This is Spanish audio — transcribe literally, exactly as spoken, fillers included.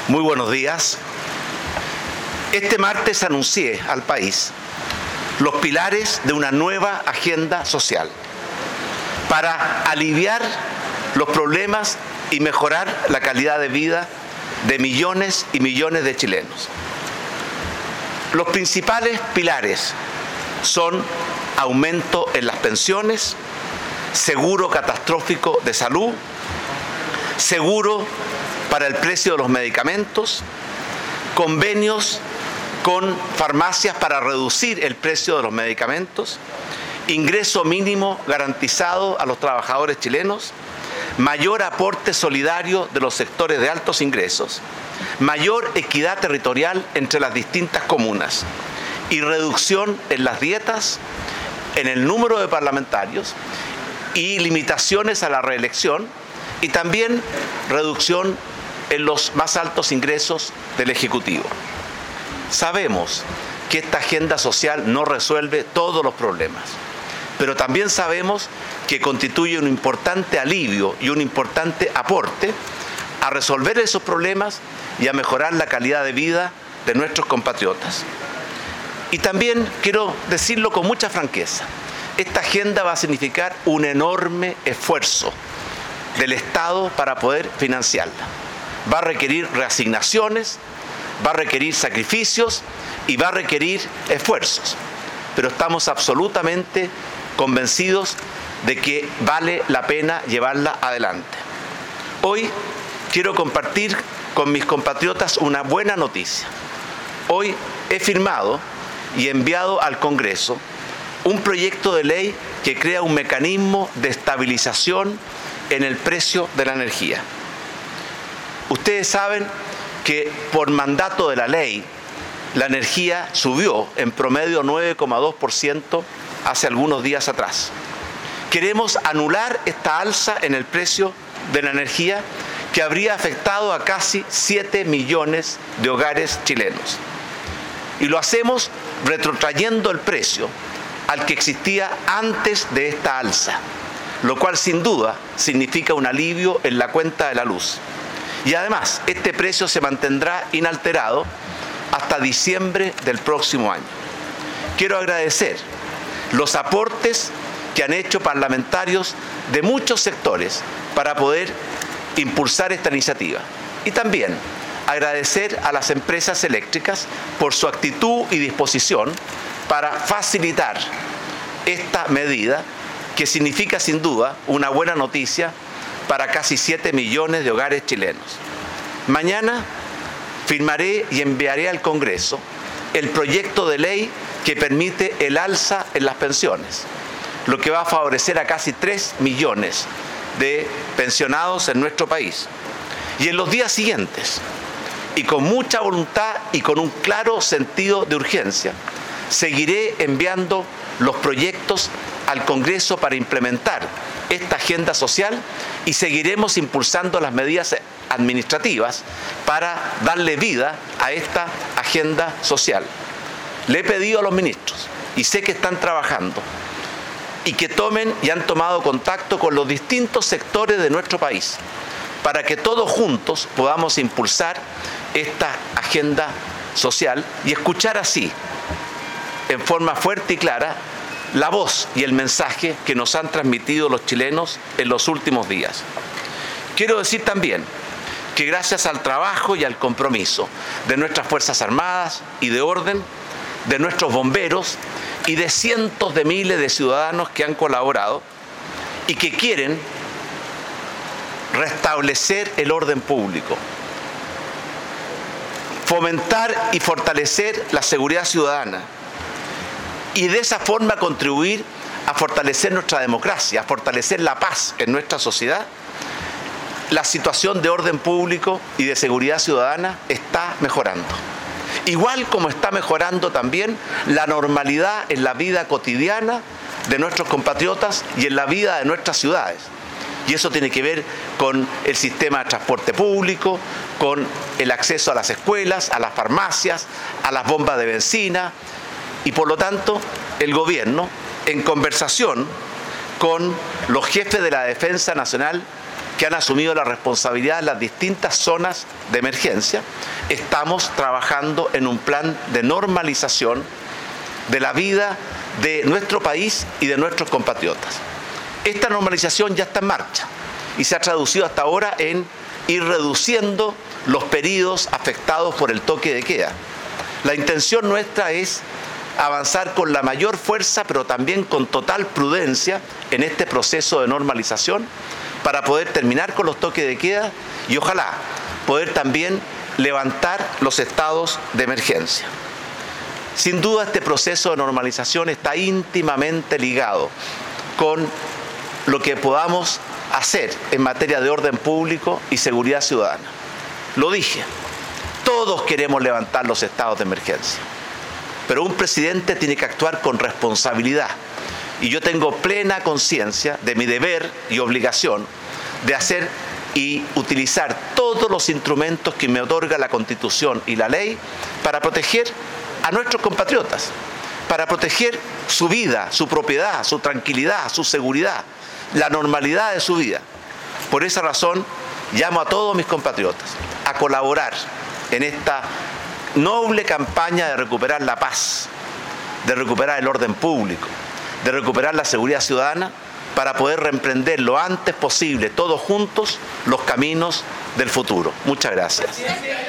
Muy buenos días. Este martes anuncié al país los pilares de una nueva agenda social para aliviar los problemas y mejorar la calidad de vida de millones y millones de chilenos. Los principales pilares son aumento en las pensiones, seguro catastrófico de salud, seguro para el precio de los medicamentos, convenios con farmacias para reducir el precio de los medicamentos, ingreso mínimo garantizado a los trabajadores chilenos, mayor aporte solidario de los sectores de altos ingresos, mayor equidad territorial entre las distintas comunas y reducción en las dietas, en el número de parlamentarios y limitaciones a la reelección, y también reducción en los más altos ingresos del Ejecutivo. Sabemos que esta agenda social no resuelve todos los problemas, pero también sabemos que constituye un importante alivio y un importante aporte a resolver esos problemas y a mejorar la calidad de vida de nuestros compatriotas. Y también quiero decirlo con mucha franqueza, esta agenda va a significar un enorme esfuerzo del Estado para poder financiarla. Va a requerir reasignaciones, va a requerir sacrificios y va a requerir esfuerzos. Pero estamos absolutamente convencidos de que vale la pena llevarla adelante. Hoy quiero compartir con mis compatriotas una buena noticia. Hoy he firmado y enviado al Congreso un proyecto de ley que crea un mecanismo de estabilización en el precio de la energía. Ustedes saben que por mandato de la ley, la energía subió en promedio nueve coma dos por ciento hace algunos días atrás. Queremos anular esta alza en el precio de la energía que habría afectado a casi siete millones de hogares chilenos. Y lo hacemos retrotrayendo el precio al que existía antes de esta alza, lo cual sin duda significa un alivio en la cuenta de la luz. Y además, este precio se mantendrá inalterado hasta diciembre del próximo año. Quiero agradecer los aportes que han hecho parlamentarios de muchos sectores para poder impulsar esta iniciativa. Y también agradecer a las empresas eléctricas por su actitud y disposición para facilitar esta medida, que significa sin duda una buena noticia para casi siete millones de hogares chilenos. Mañana firmaré y enviaré al Congreso el proyecto de ley que permite el alza en las pensiones, lo que va a favorecer a casi tres millones de pensionados en nuestro país. Y en los días siguientes, y con mucha voluntad y con un claro sentido de urgencia, seguiré enviando los proyectos al Congreso para implementar esta agenda social y seguiremos impulsando las medidas administrativas para darle vida a esta agenda social. Le he pedido a los ministros, y sé que están trabajando, y que tomen y han tomado contacto con los distintos sectores de nuestro país, para que todos juntos podamos impulsar esta agenda social y escuchar así, en forma fuerte y clara, la voz y el mensaje que nos han transmitido los chilenos en los últimos días. Quiero decir también que gracias al trabajo y al compromiso de nuestras Fuerzas Armadas y de orden, de nuestros bomberos y de cientos de miles de ciudadanos que han colaborado y que quieren restablecer el orden público, fomentar y fortalecer la seguridad ciudadana, y de esa forma contribuir a fortalecer nuestra democracia, a fortalecer la paz en nuestra sociedad, la situación de orden público y de seguridad ciudadana está mejorando. Igual como está mejorando también la normalidad en la vida cotidiana de nuestros compatriotas y en la vida de nuestras ciudades. Y eso tiene que ver con el sistema de transporte público, con el acceso a las escuelas, a las farmacias, a las bombas de benzina. Y por lo tanto, el gobierno, en conversación con los jefes de la Defensa Nacional que han asumido la responsabilidad en las distintas zonas de emergencia, estamos trabajando en un plan de normalización de la vida de nuestro país y de nuestros compatriotas. Esta normalización ya está en marcha y se ha traducido hasta ahora en ir reduciendo los periodos afectados por el toque de queda. La intención nuestra es avanzar con la mayor fuerza, pero también con total prudencia en este proceso de normalización para poder terminar con los toques de queda y ojalá poder también levantar los estados de emergencia. Sin duda este proceso de normalización está íntimamente ligado con lo que podamos hacer en materia de orden público y seguridad ciudadana. Lo dije, todos queremos levantar los estados de emergencia, pero un presidente tiene que actuar con responsabilidad y yo tengo plena conciencia de mi deber y obligación de hacer y utilizar todos los instrumentos que me otorga la Constitución y la ley para proteger a nuestros compatriotas, para proteger su vida, su propiedad, su tranquilidad, su seguridad, la normalidad de su vida. Por esa razón, llamo a todos mis compatriotas a colaborar en esta noble campaña de recuperar la paz, de recuperar el orden público, de recuperar la seguridad ciudadana, para poder reemprender lo antes posible, todos juntos, los caminos del futuro. Muchas gracias.